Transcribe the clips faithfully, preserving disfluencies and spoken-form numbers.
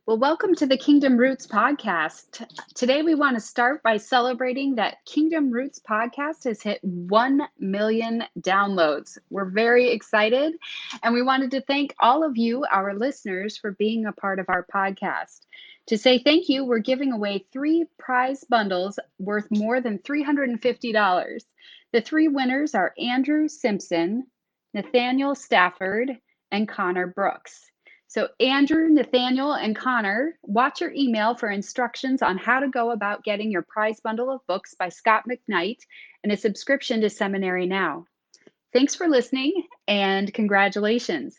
Well, welcome to the Kingdom Roots podcast. Today, we want to start by celebrating that Kingdom Roots podcast has hit one million downloads. We're very excited, and we wanted to thank all of you, our listeners, for being a part of our podcast. To say thank you, we're giving away three prize bundles worth more than three hundred fifty dollars. The three winners are Andrew Simpson, Nathaniel Stafford, and Connor Brooks. So Andrew, Nathaniel, and Connor, watch your email for instructions on how to go about getting your prize bundle of books by Scot McKnight and a subscription to Seminary Now. Thanks for listening, and congratulations.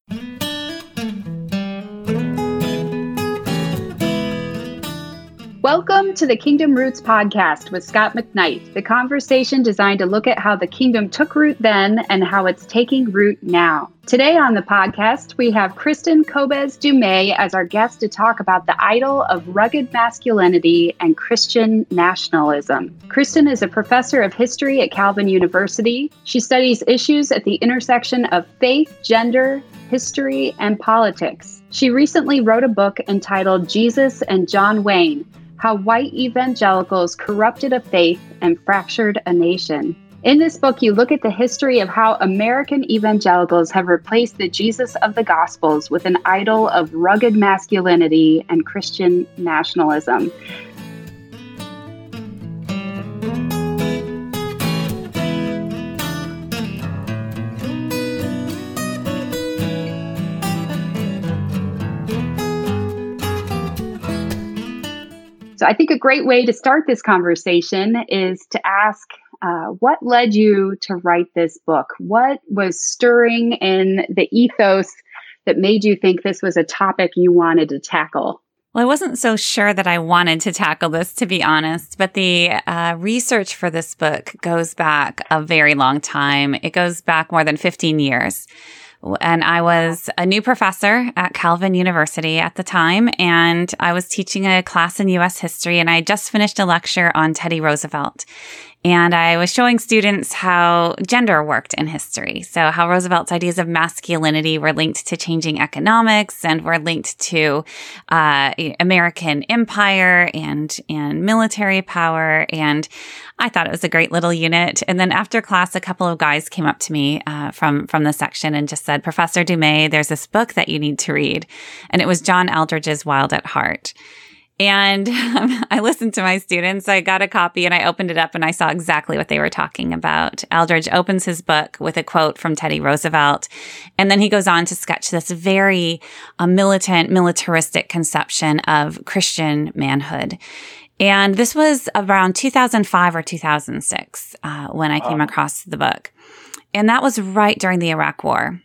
Welcome to the Kingdom Roots podcast with Scot McKnight, the conversation designed to look at how the kingdom took root then and how it's taking root now. Today on the podcast, we have Kristen Kobes-Du-Mez as our guest to talk about the idol of rugged masculinity and Christian nationalism. Kristen is a professor of history at Calvin University. She studies issues at the intersection of faith, gender, history, and politics. She recently wrote a book entitled Jesus and John Wayne: How White Evangelicals Corrupted a Faith and Fractured a Nation. In this book, you look at the history of how American evangelicals have replaced the Jesus of the Gospels with an idol of rugged masculinity and Christian nationalism. So I think a great way to start this conversation is to ask, uh, what led you to write this book? What was stirring in the ethos that made you think this was a topic you wanted to tackle? Well, I wasn't so sure that I wanted to tackle this, to be honest, but the uh, research for this book goes back a very long time. It goes back more than fifteen years. And I was a new professor at Calvin University at the time, and I was teaching a class in U S history, and I just finished a lecture on Teddy Roosevelt. And I was showing students how gender worked in history. So how Roosevelt's ideas of masculinity were linked to changing economics and were linked to uh, American empire and, and military power. And I thought it was a great little unit. And then after class, a couple of guys came up to me uh, from, from the section and just said, "Professor Du-Mez, there's this book that you need to read." And it was John Eldredge's Wild at Heart. And um, I listened to my students. I got a copy and I opened it up and I saw exactly what they were talking about. Eldredge opens his book with a quote from Teddy Roosevelt. And then he goes on to sketch this very uh, militant, militaristic conception of Christian manhood. And this was around two thousand five or two thousand six uh, when I came across the book. And that was right during the Iraq War.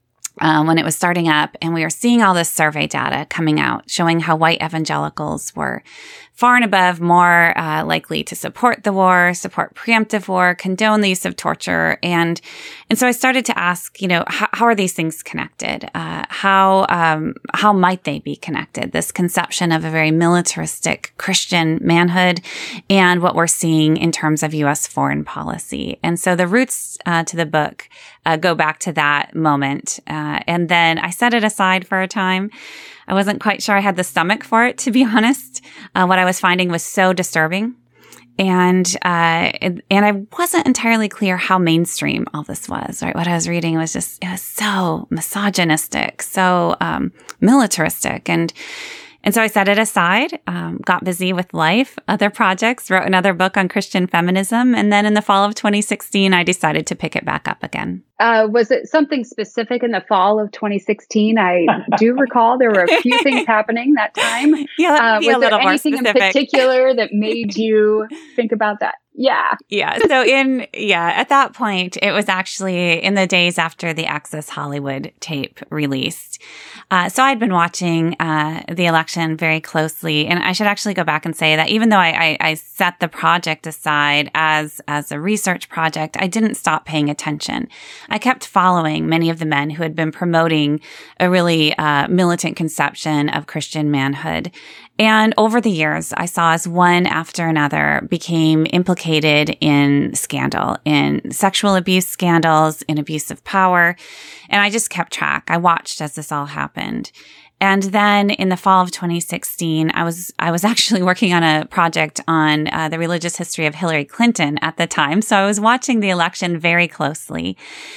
Um, when it was starting up, and we were seeing all this survey data coming out showing how white evangelicals were far and above more uh, likely to support the war, support preemptive war, condone the use of torture. And and so I started to ask, you know, how, how are these things connected? Uh, how um, how might they be connected? This conception of a very militaristic Christian manhood and what we're seeing in terms of U S foreign policy. And so the roots uh, to the book uh, go back to that moment. Uh, and then I set it aside for a time. I wasn't quite sure I had the stomach for it, to be honest. Uh, what I was finding was so disturbing. And, uh, and I wasn't entirely clear how mainstream all this was, right? What I was reading was just, it was so misogynistic, so, um, militaristic. And, And so I set it aside, um, got busy with life, other projects, wrote another book on Christian feminism. And then in the fall of twenty sixteen, I decided to pick it back up again. Uh, was it something specific in the fall of twenty sixteen? I do recall there were a few things happening that time. Yeah, that uh, be was a little there more anything specific. in particular that made you think about that? Yeah. Yeah. So in, yeah, at that point, it was actually in the days after the Access Hollywood tape released. Uh, so I'd been watching uh, the election very closely. And I should actually go back and say that even though I, I, I set the project aside as, as a research project, I didn't stop paying attention. I kept following many of the men who had been promoting a really uh, militant conception of Christian manhood. And over the years, I saw as one after another became implicated in scandal, in sexual abuse scandals, in abuse of power. And I just kept track. I watched as this all happened. And then in the fall of twenty sixteen, I was I was actually working on a project on uh, the religious history of Hillary Clinton at the time. So I was watching the election very closely.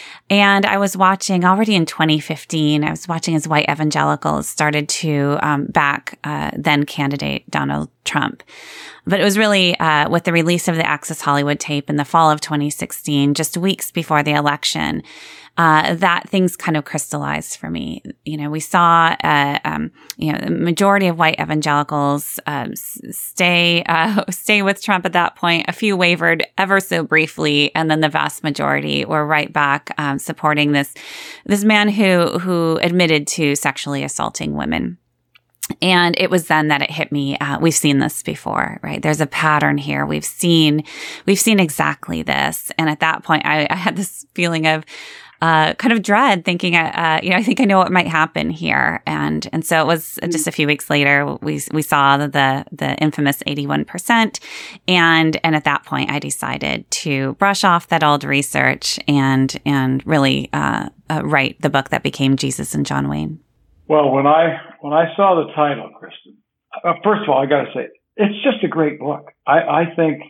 And I was watching already in twenty fifteen, I was watching as white evangelicals started to um, back uh, then candidate Donald Trump. But it was really uh, with the release of the Access Hollywood tape in the fall of twenty sixteen, just weeks before the election, uh, that things kind of crystallized for me. You know, we saw, uh, um, you know, the majority of white evangelicals uh, stay uh, stay with Trump at that point. A few wavered ever so briefly, and then the vast majority were right back um, supporting this this man who who admitted to sexually assaulting women. And it was then that it hit me. Uh, we've seen this before, right? There's a pattern here. We've seen, we've seen exactly this. And at that point, I, I had this feeling of uh, kind of dread, thinking, uh, you know, I think I know what might happen here. And and so it was just a few weeks later, we we saw the the infamous eighty-one percent. And and at that point, I decided to brush off that old research and and really uh, uh, write the book that became Jesus and John Wayne. Well, when I when I saw the title, Kristen, uh, first of all, I got to say, it's just a great book. I, I think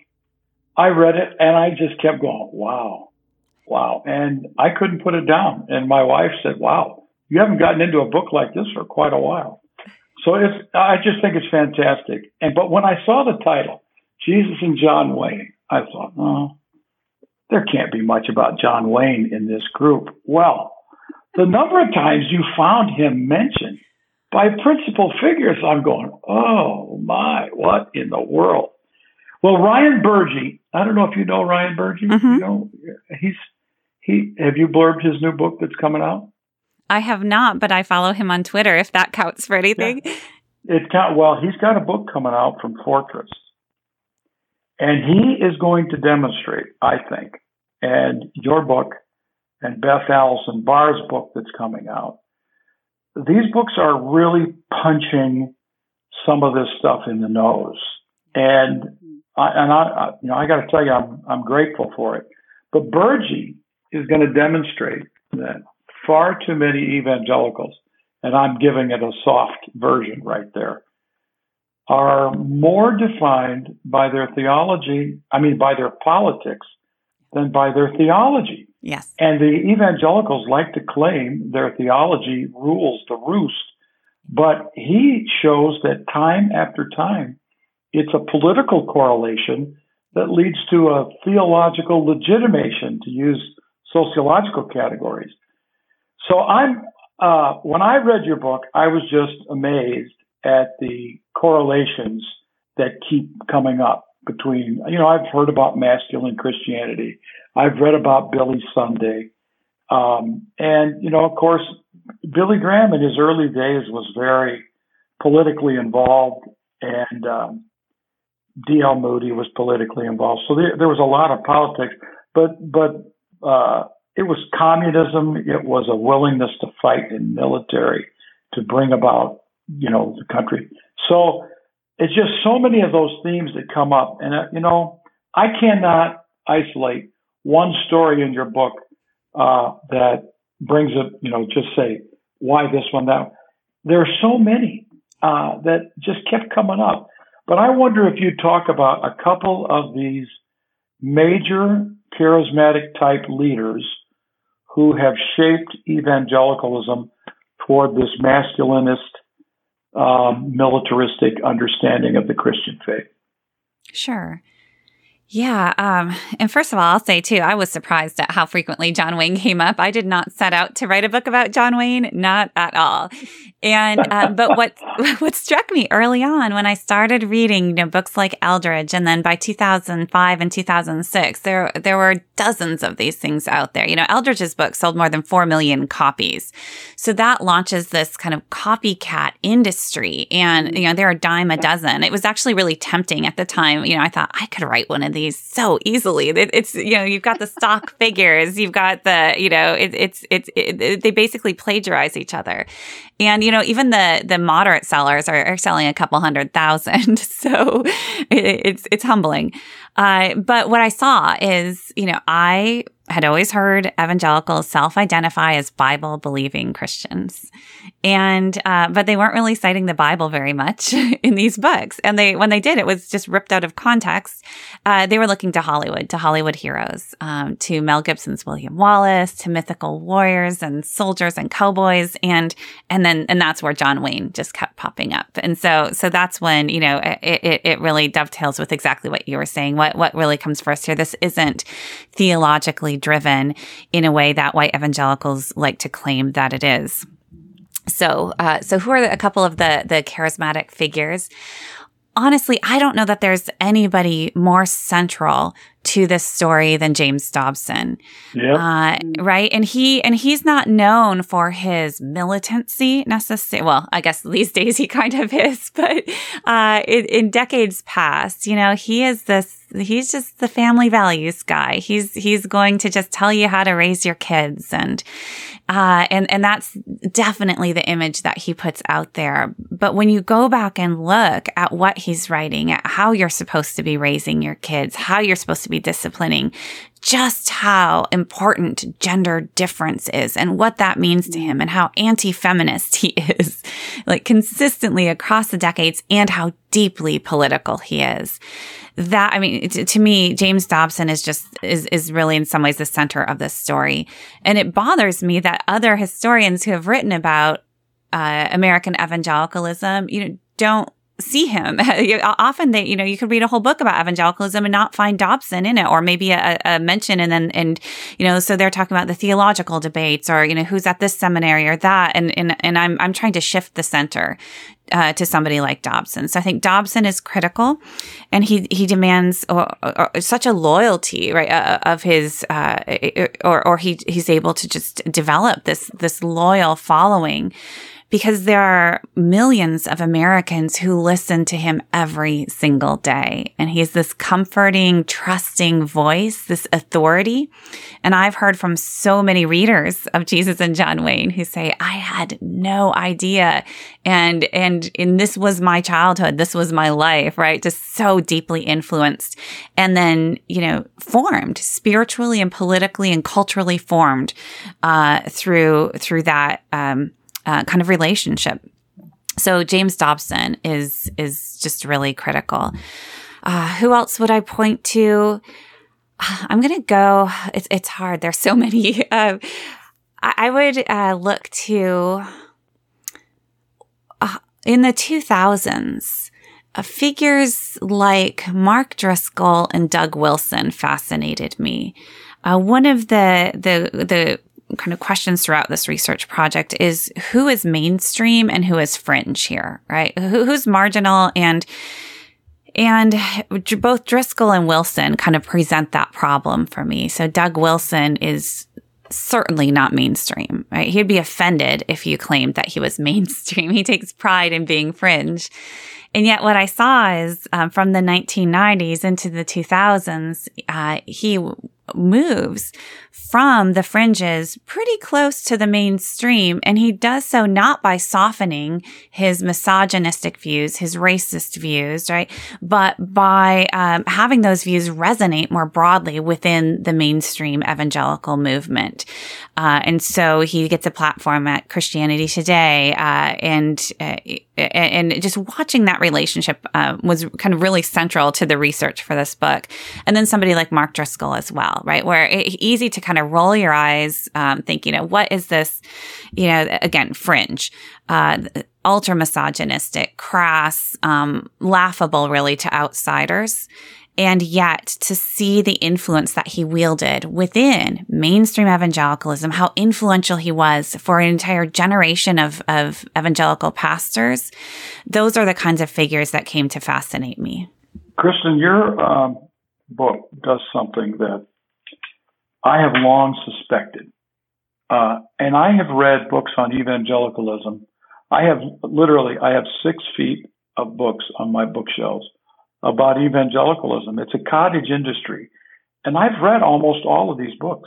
I read it and I just kept going, wow, wow. And I couldn't put it down. And my wife said, wow, you haven't gotten into a book like this for quite a while. So it's, I just think it's fantastic. And but when I saw the title, Jesus and John Wayne, I thought, oh, there can't be much about John Wayne in this group. Well, the number of times you found him mentioned by principal figures, I'm going, oh my, what in the world? Well, Ryan Burgi, I don't know if you know Ryan Burgi. Mm-hmm. You know, he's he. Have you blurbed his new book that's coming out? I have not, but I follow him on Twitter. If that counts for anything, yeah. It count. Well, he's got a book coming out from Fortress, and he is going to demonstrate, I think, and your book. And Beth Allison Barr's book that's coming out. These books are really punching some of this stuff in the nose. And I, and I, you know, I got to tell you, I'm, I'm grateful for it. But Burgi is going to demonstrate that far too many evangelicals, and I'm giving it a soft version right there, are more defined by their theology, I mean, by their politics, than by their theology. Yes. And the evangelicals like to claim their theology rules the roost, but he shows that time after time, it's a political correlation that leads to a theological legitimation, to use sociological categories. So I'm, uh, when I read your book, I was just amazed at the correlations that keep coming up between, you know, I've heard about masculine Christianity. I've read about Billy Sunday. Um, and, you know, of course, Billy Graham in his early days was very politically involved, and um, D L Moody was politically involved. So there, there was a lot of politics, but, but uh, it was communism. It was a willingness to fight in military to bring about, you know, the country. So it's just so many of those themes that come up. And, uh, you know, I cannot isolate one story in your book uh, that brings it, you know, just say, why this one, that. There are so many uh, that just kept coming up. But I wonder if you talk about a couple of these major charismatic type leaders who have shaped evangelicalism toward this masculinist, um, militaristic understanding of the Christian faith. Sure. Yeah. Um, and first of all, I'll say, too, I was surprised at how frequently John Wayne came up. I did not set out to write a book about John Wayne, not at all. And uh, but what what struck me early on when I started reading, you know, books like Eldridge, and then by two thousand five and two thousand six, there there were dozens of these things out there. You know, Eldridge's book sold more than four million copies. So that launches this kind of copycat industry. And, you know, there are a dime a dozen. It was actually really tempting at the time. You know, I thought I could write one of these so easily. It, it's, you know, you've got the stock figures, you've got the, you know, it, it's, it's, it, it, they basically plagiarize each other. And, you know, even the, the moderate sellers are, are selling a couple hundred thousand. So it, it's, it's humbling. Uh, but what I saw is, you know, I had always heard evangelicals self-identify as Bible-believing Christians. And, uh, but they weren't really citing the Bible very much in these books. And they, when they did, it was just ripped out of context. Uh, they were looking to Hollywood, to Hollywood heroes, um, to Mel Gibson's William Wallace, to mythical warriors and soldiers and cowboys. And, and then, and that's where John Wayne just kept popping up. And so, so that's when, you know, it, it, it really dovetails with exactly what you were saying. What, what really comes first here? This isn't theologically driven in a way that white evangelicals like to claim that it is. So, uh, so who are the, a couple of the, the charismatic figures? Honestly, I don't know that there's anybody more central to this story than James Dobson. Yep. Uh, right. And he, and he's not known for his militancy necessarily. Well, I guess these days he kind of is, but, uh, in, in decades past, you know, he is this, he's just the family values guy. He's, he's going to just tell you how to raise your kids. And, uh, and, and that's definitely the image that he puts out there. But when you go back and look at what he's writing, at how you're supposed to be raising your kids, how you're supposed to be disciplining, just how important gender difference is and what that means to him and how anti-feminist he is, like consistently across the decades, and how deeply political he is. That, I mean, to, to me, James Dobson is just, is, is really in some ways the center of this story. And it bothers me that other historians who have written about, uh, American evangelicalism, you know, don't see him. Often they, you know, you could read a whole book about evangelicalism and not find Dobson in it, or maybe a, a mention. And then, and, you know, so they're talking about the theological debates, or, you know, who's at this seminary or that. And, and, and I'm, I'm trying to shift the center, uh, to somebody like Dobson. So I think Dobson is critical, and he, he demands or, or, or such a loyalty, right, uh, of his, uh, or, or he, he's able to just develop this, this loyal following, because there are millions of Americans who listen to him every single day. And he's this comforting, trusting voice, this authority. And I've heard from so many readers of Jesus and John Wayne who say, I had no idea. And, and, and this was my childhood. This was my life, right? Just so deeply influenced. And then, you know, formed spiritually and politically and culturally formed, uh, through, through that, um, Uh, kind of relationship. So James Dobson is is just really critical. Uh, who else would I point to? I'm gonna go. It's it's hard. There's so many. Uh, I, I would uh, look to uh, in the two thousands. Uh, figures like Mark Driscoll and Doug Wilson fascinated me. Uh, one of the the the kind of questions throughout this research project is who is mainstream and who is fringe here, right? Who, who's marginal, and, and both Driscoll and Wilson kind of present that problem for me. So Doug Wilson is certainly not mainstream, right? He'd be offended if you claimed that he was mainstream. He takes pride in being fringe. And yet what I saw is um, from the nineteen nineties into the two thousands, uh, he w- moves from the fringes pretty close to the mainstream. And he does so not by softening his misogynistic views, his racist views, right? But by um, having those views resonate more broadly within the mainstream evangelical movement. Uh, and so he gets a platform at Christianity Today, uh, and, uh, and just watching that relationship uh, was kind of really central to the research for this book. And then somebody like Mark Driscoll as well, right? Where it's easy to kind of roll your eyes, um, thinking, you know, what is this, you know, again, fringe, uh, ultra misogynistic, crass, um, laughable really to outsiders. And yet to see the influence that he wielded within mainstream evangelicalism, how influential he was for an entire generation of, of evangelical pastors, those are the kinds of figures that came to fascinate me. Kristen, your um, book does something that I have long suspected. Uh, and I have read books on evangelicalism. I have literally, I have six feet of books on my bookshelves about evangelicalism. It's a cottage industry. And I've read almost all of these books.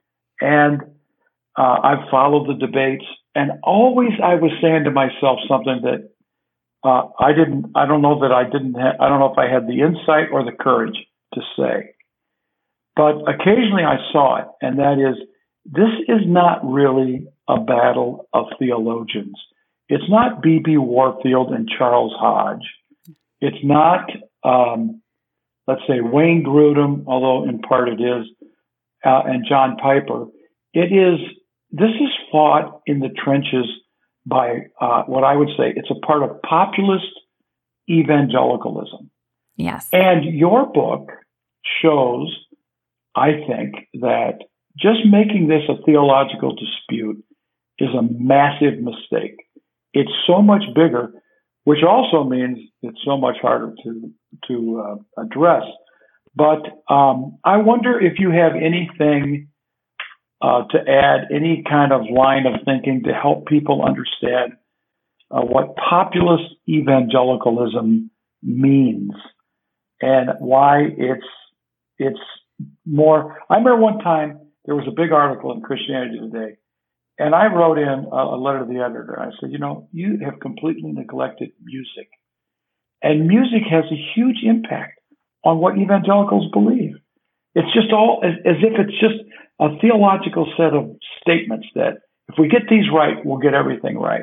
And uh, I've followed the debates. And always I was saying to myself something that uh, I didn't, I don't know that I didn't have, I don't know if I had the insight or the courage to say. but occasionally I saw it, and that is, this is not really a battle of theologians. It's not B B Warfield and Charles Hodge. It's not, um, let's say, Wayne Grudem, although in part it is, uh, and John Piper. It is, this is fought in the trenches by uh, what I would say, it's a part of populist evangelicalism. Yes. And your book shows, I think, that just making this a theological dispute is a massive mistake. It's so much bigger, which also means it's so much harder to to uh, address. But um, I wonder if you have anything uh, to add, any kind of line of thinking to help people understand uh, what populist evangelicalism means and why it's it's more. I remember one time there was a big article in Christianity Today, and I wrote in a, a letter to the editor. I said, you know, you have completely neglected music, and music has a huge impact on what evangelicals believe. It's just all as, as if it's just a theological set of statements that if we get these right, we'll get everything right.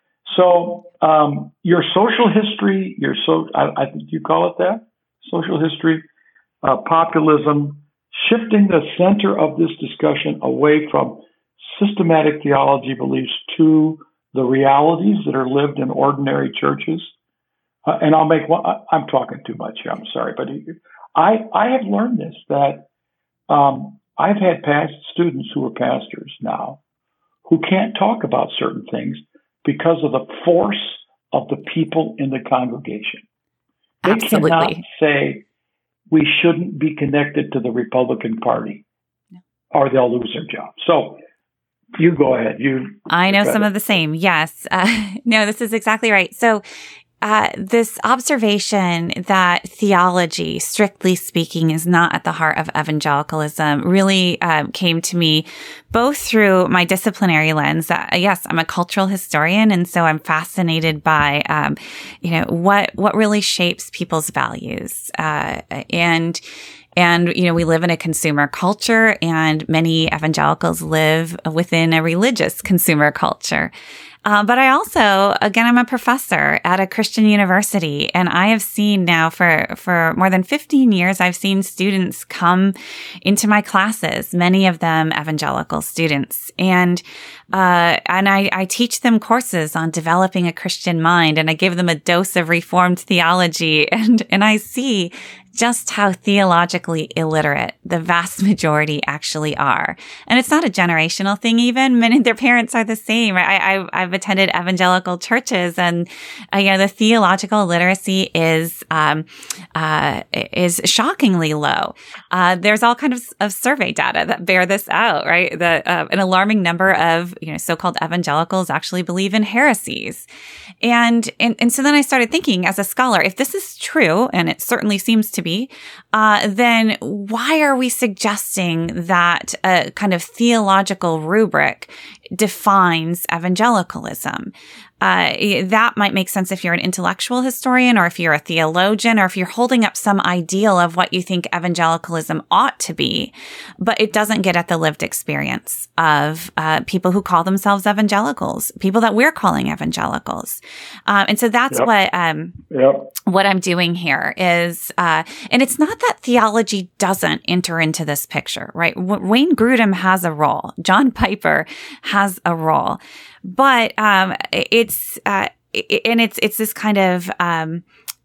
So um, your social history, your so I, I think you call it that, social history, uh, populism, shifting the center of this discussion away from systematic theology beliefs to the realities that are lived in ordinary churches. Uh, and I'll make one, I, I'm talking too much here, I'm sorry, but I, I have learned this, that um, I've had past students who are pastors now who can't talk about certain things because of the force of the people in the congregation. They Absolutely. cannot say we shouldn't be connected to the Republican Party or they'll lose their job. So you go ahead. You. I know some of the same. Yes. Uh, no, this is exactly right. So uh, this observation that theology, strictly speaking, is not at the heart of evangelicalism really uh, came to me both through my disciplinary lens. Uh, yes, I'm a cultural historian, and so I'm fascinated by, um, you know, what what really shapes people's values, uh, and. And, you know, we live in a consumer culture, and many evangelicals live within a religious consumer culture. Uh, but I also, again, I'm a professor at a Christian university, and I have seen now for, for more than fifteen years, I've seen students come into my classes, many of them evangelical students. And, uh, and I, I teach them courses on developing a Christian mind, and I give them a dose of Reformed theology, and, and I see just how theologically illiterate the vast majority actually are. And it's not a generational thing even. Many of their parents are the same. I, I, I've attended evangelical churches, and uh, you know, the theological literacy is um, uh, is shockingly low. Uh, there's all kinds of, of survey data that bear this out, right? The, uh, an alarming number of you know so-called evangelicals actually believe in heresies. And, and, and so then I started thinking as a scholar, if this is true, and it certainly seems to be, Uh, then why are we suggesting that a kind of theological rubric defines evangelicalism? Uh, that might make sense if you're an intellectual historian, or if you're a theologian, or if you're holding up some ideal of what you think evangelicalism ought to be, but it doesn't get at the lived experience of uh, people who call themselves evangelicals, people that we're calling evangelicals. Um, and so that's yep. what um, yep. what I'm doing here is, uh, and it's not that theology doesn't enter into this picture, right? W- Wayne Grudem has a role. John Piper has a role. But um, it's uh, it, and it's it's this kind of um,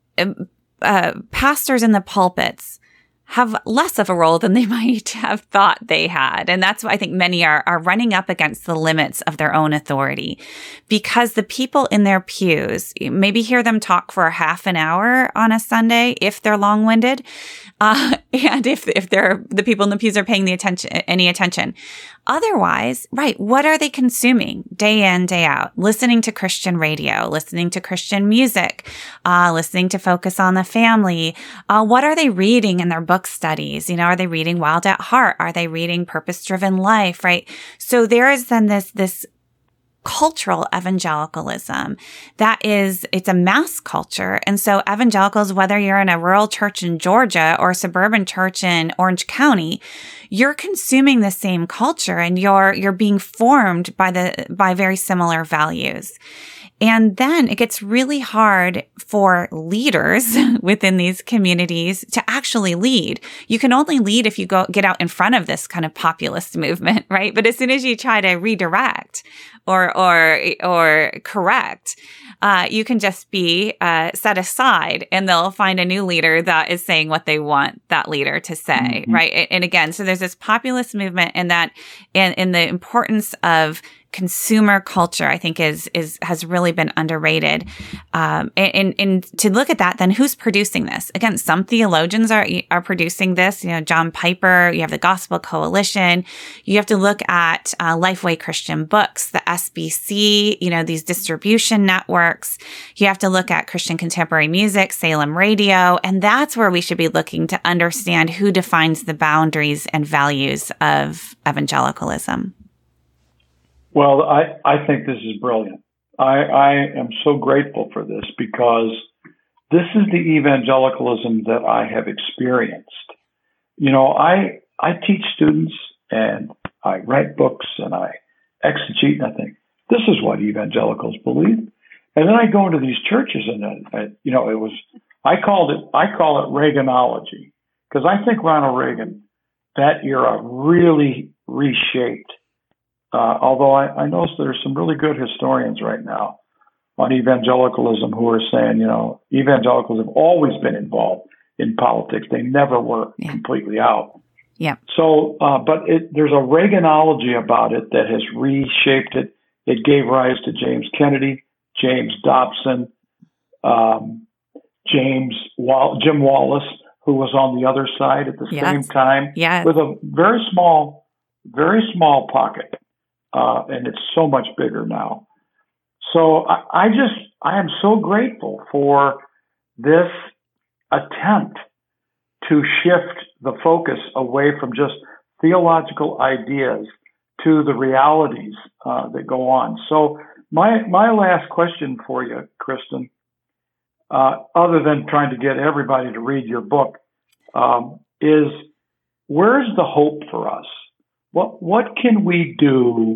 uh, pastors in the pulpits have less of a role than they might have thought they had. And that's why I think many are, are running up against the limits of their own authority, because the people in their pews, maybe hear them talk for half an hour on a Sunday, if they're long-winded. Uh, and if, if they're, the people in the pews are paying the attention, any attention. Otherwise, right, what are they consuming day in, day out? Listening to Christian radio, listening to Christian music, uh, listening to Focus on the Family. Uh, what are they reading in their book studies? You know, are they reading Wild at Heart? Are they reading Purpose Driven Life, right? So there is then this, this cultural evangelicalism. That is, it's a mass culture. And so evangelicals, whether you're in a rural church in Georgia or a suburban church in Orange County, you're consuming the same culture and you're, you're being formed by the, by very similar values. And then it gets really hard for leaders within these communities to actually lead. You can only lead if you go get out in front of this kind of populist movement, right? But as soon as you try to redirect or or or correct, uh, you can just be uh, set aside, and they'll find a new leader that is saying what they want that leader to say, mm-hmm. right? And again, so there's this populist movement, and that, and, and the importance of consumer culture, I think, is is has really been underrated. Um, and, and and to look at that, then who's producing this? Again, some theologians are are producing this. You know, John Piper. You have the Gospel Coalition. You have to look at uh, Lifeway Christian Books, the S B C. You know, these distribution networks. You have to look at Christian Contemporary Music, Salem Radio, and that's where we should be looking to understand who defines the boundaries and values of evangelicalism. Well, I, I think this is brilliant. I, I am so grateful for this because this is the evangelicalism that I have experienced. You know, I I teach students and I write books and I exegete and I think, this is what evangelicals believe. And then I go into these churches and, I, I, you know, it was, I called it, I call it Reaganology, because I think Ronald Reagan, that era really reshaped. Uh, although I, I notice there's some really good historians right now on evangelicalism who are saying, you know, evangelicals have always been involved in politics. They never were yeah. completely out. Yeah. So, uh, but it, there's a Reaganology about it that has reshaped it. It gave rise to James Kennedy, James Dobson, um, James Wall- Jim Wallace, who was on the other side at the yes. same time yes. with a very small, very small pocket. Uh, and it's so much bigger now. So I, I just, I am so grateful for this attempt to shift the focus away from just theological ideas to the realities uh, that go on. So my my last question for you, Kristen, uh, other than trying to get everybody to read your book, um, is where's the hope for us? What what can we do,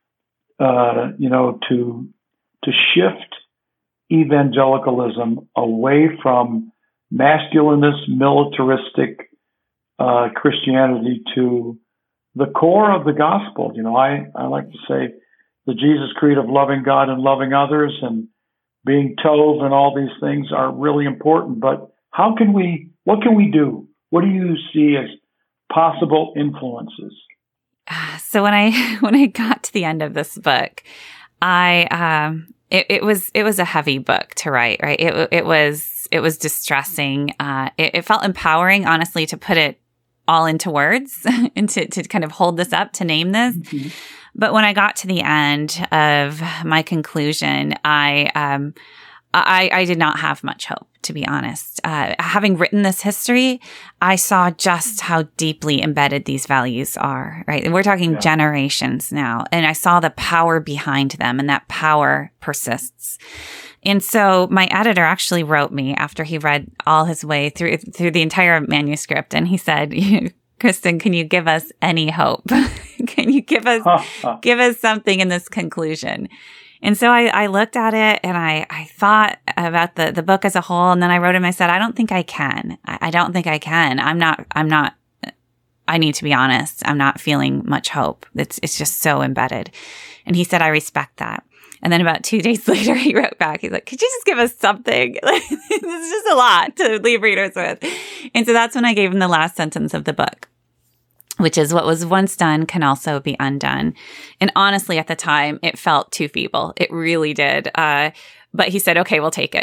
uh, you know, to to shift evangelicalism away from masculinist, militaristic uh, Christianity to the core of the gospel? You know, I, I like to say the Jesus creed of loving God and loving others and being tov and all these things are really important. But how can we? What can we do? What do you see as possible influences? So when I when I got to the end of this book, I um, it, it was it was a heavy book to write. Right? It it was it was distressing. Uh, it, it felt empowering, honestly, to put it all into words and to to kind of hold this up, to name this. Mm-hmm. But when I got to the end of my conclusion, I um, I, I did not have much hope, to be honest. Uh, having written this history, I saw just how deeply embedded these values are, right? And we're talking yeah. generations now. And I saw the power behind them, and that power persists. And so my editor actually wrote me after he read all his way through through the entire manuscript. And he said, Kristen, can you give us any hope? Can you give us give us something in this conclusion? And so I, I looked at it and I, I thought about the, the book as a whole. And then I wrote him, I said, I don't think I can. I, I don't think I can. I'm not, I'm not, I need to be honest. I'm not feeling much hope. It's, it's just so embedded. And he said, I respect that. And then about two days later, he wrote back. He's like, could you just give us something? This is just a lot to leave readers with. And so that's when I gave him the last sentence of the book, which is, what was once done can also be undone. And honestly, at the time, it felt too feeble. It really did. Uh, but he said, okay, we'll take it.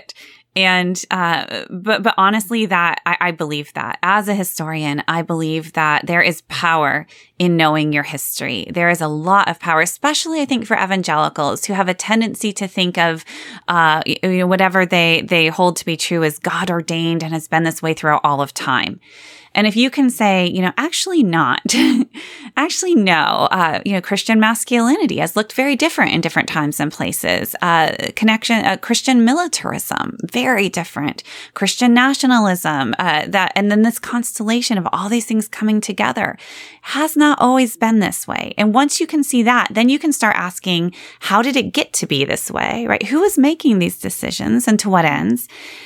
And, uh, but, but honestly, that I, I believe that as a historian, I believe that there is power in knowing your history. There is a lot of power, especially I think for evangelicals who have a tendency to think of, uh, you know, whatever they, they hold to be true as God ordained and has been this way throughout all of time. And if you can say, you know, actually not, actually no, uh, you know, Christian masculinity has looked very different in different times and places. Uh, connection, uh, Christian militarism, very different. Christian nationalism, uh, that, and then this constellation of all these things coming together has not always been this way. And once you can see that, then you can start asking, how did it get to be this way, right? Who is making these decisions and to what ends?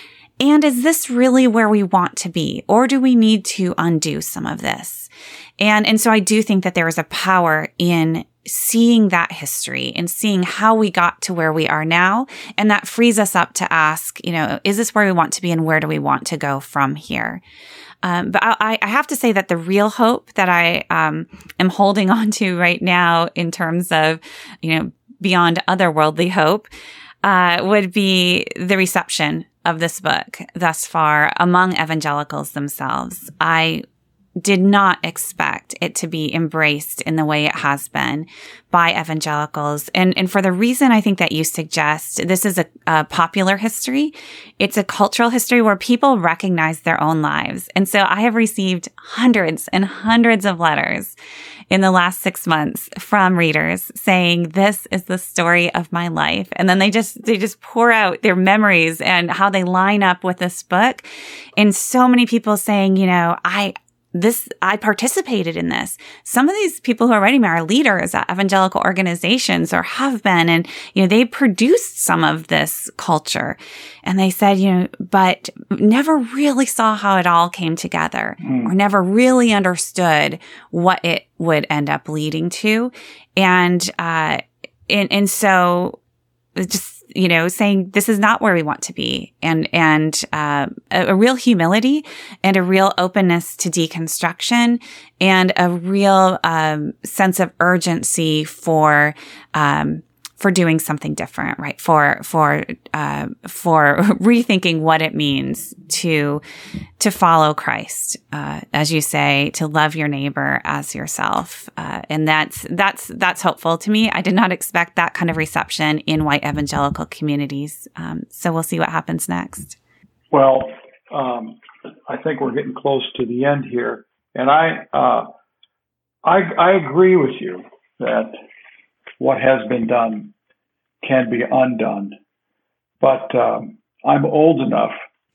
And is this really where we want to be? Or do we need to undo some of this? And, and so I do think that there is a power in seeing that history and seeing how we got to where we are now. And that frees us up to ask, you know, is this where we want to be and where do we want to go from here? Um, but I, I have to say that the real hope that I um, am holding on to right now in terms of, you know, beyond otherworldly hope, uh, would be the reception of this book thus far among evangelicals themselves. I did not expect it to be embraced in the way it has been by evangelicals. And, and for the reason I think that you suggest, this is a, a popular history. It's a cultural history where people recognize their own lives. And so I have received hundreds and hundreds of letters in the last six months from readers saying, this is the story of my life. And then they just, they just pour out their memories and how they line up with this book. And so many people saying, you know, I, This, I participated in this. Some of these people who are writing me are leaders at evangelical organizations or have been, and, you know, they produced some of this culture. And they said, you know, but never really saw how it all came together mm. or never really understood what it would end up leading to. And, uh, and, and so just, you know, saying this is not where we want to be, and, and, uh, a, a real humility and a real openness to deconstruction and a real, um, sense of urgency for, um, for doing something different, right? For, for, uh, for rethinking what it means to, to follow Christ, uh, as you say, to love your neighbor as yourself. Uh, and that's, that's, that's hopeful to me. I did not expect that kind of reception in white evangelical communities. Um, so we'll see what happens next. Well, um, I think we're getting close to the end here. And I, uh, I, I agree with you that what has been done can be undone. But um, I'm old enough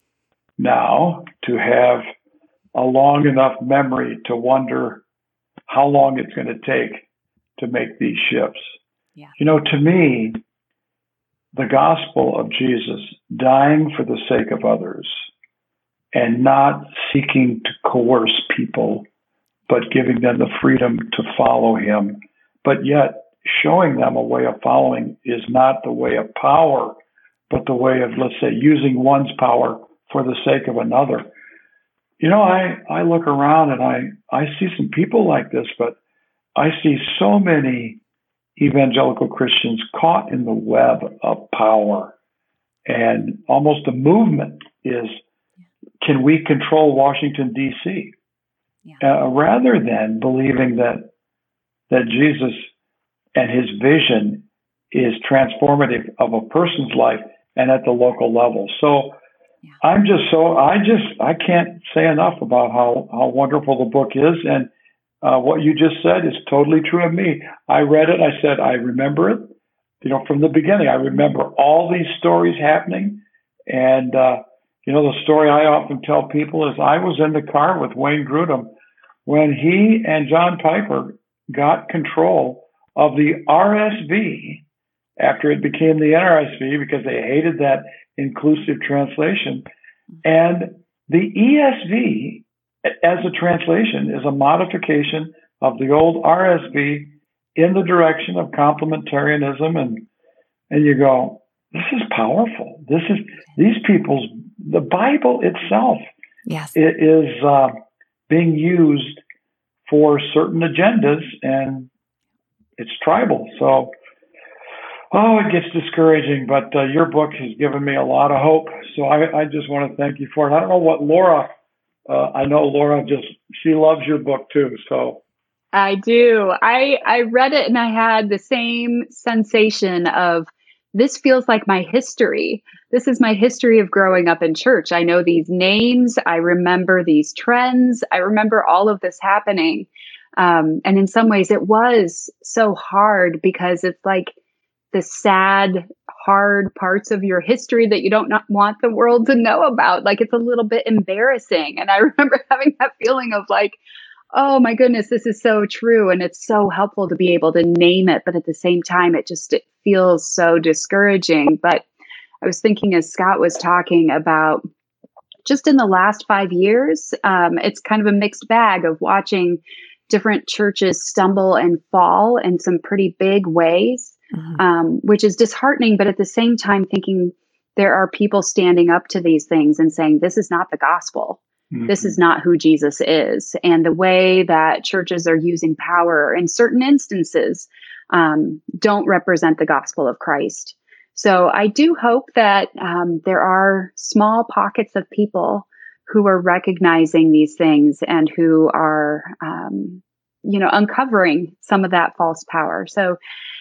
now to have a long enough memory to wonder how long it's going to take to make these shifts. Yeah. You know, to me, the gospel of Jesus dying for the sake of others and not seeking to coerce people, but giving them the freedom to follow him, but yet showing them a way of following is not the way of power, but the way of, let's say, using one's power for the sake of another. You know, I, I look around and I, I see some people like this, but I see so many evangelical Christians caught in the web of power. And almost the movement is, can we control Washington, D C? Yeah. Uh, rather than believing that that Jesus and his vision is transformative of a person's life and at the local level. So yeah. I'm just so, I just, I can't say enough about how, how wonderful the book is. And uh, what you just said is totally true of me. I read it. I said, I remember it, you know, from the beginning. I remember all these stories happening. And, uh, you know, the story I often tell people is I was in the car with Wayne Grudem when he and John Piper got control of the R S V after it became the N R S V because they hated that inclusive translation. And the E S V as a translation is a modification of the old R S V in the direction of complementarianism. And, and you go, this is powerful. This is these people's, the Bible itself yes. it is uh, being used for certain agendas, and it's tribal. So, oh, it gets discouraging, but uh, your book has given me a lot of hope. so I, I just want to thank you for it. I don't know what Laura, uh, I know Laura just, she loves your book too. So I do. I, I read it and I had the same sensation of, this feels like my history. This is my history of growing up in church. I know these names. I remember these trends. I remember all of this happening. Um, and in some ways it was so hard because it's like the sad, hard parts of your history that you don't not want the world to know about. Like it's a little bit embarrassing. And I remember having that feeling of like, oh my goodness, this is so true. And it's so helpful to be able to name it. But at the same time, it just it feels so discouraging. But I was thinking as Scott was talking about just in the last five years, um, it's kind of a mixed bag of watching different churches stumble and fall in some pretty big ways, mm-hmm. um, which is disheartening. But at the same time, thinking there are people standing up to these things and saying, this is not the gospel. Mm-hmm. This is not who Jesus is. And the way that churches are using power in certain instances um, don't represent the gospel of Christ. So I do hope that um, there are small pockets of people who are recognizing these things and who are, um, you know, uncovering some of that false power. So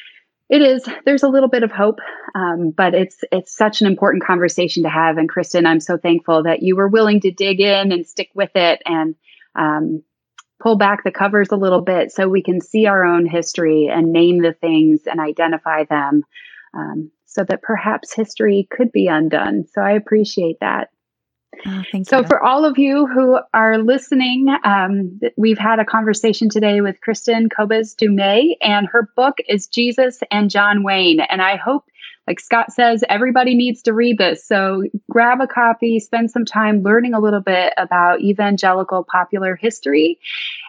it is, there's a little bit of hope, um, but it's it's such an important conversation to have. And Kristen, I'm so thankful that you were willing to dig in and stick with it and um, pull back the covers a little bit so we can see our own history and name the things and identify them um, so that perhaps history could be undone. So I appreciate that. Oh, thank so you. For all of you who are listening, um, we've had a conversation today with Kristen Kobes-Du Mez, and her book is Jesus and John Wayne. And I hope, like Scott says, everybody needs to read this. So grab a copy, spend some time learning a little bit about evangelical popular history,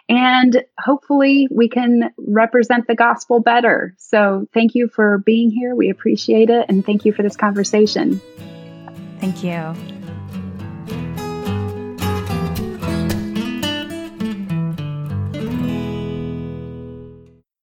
and hopefully we can represent the gospel better. So thank you for being here. We appreciate it. And thank you for this conversation. Thank you.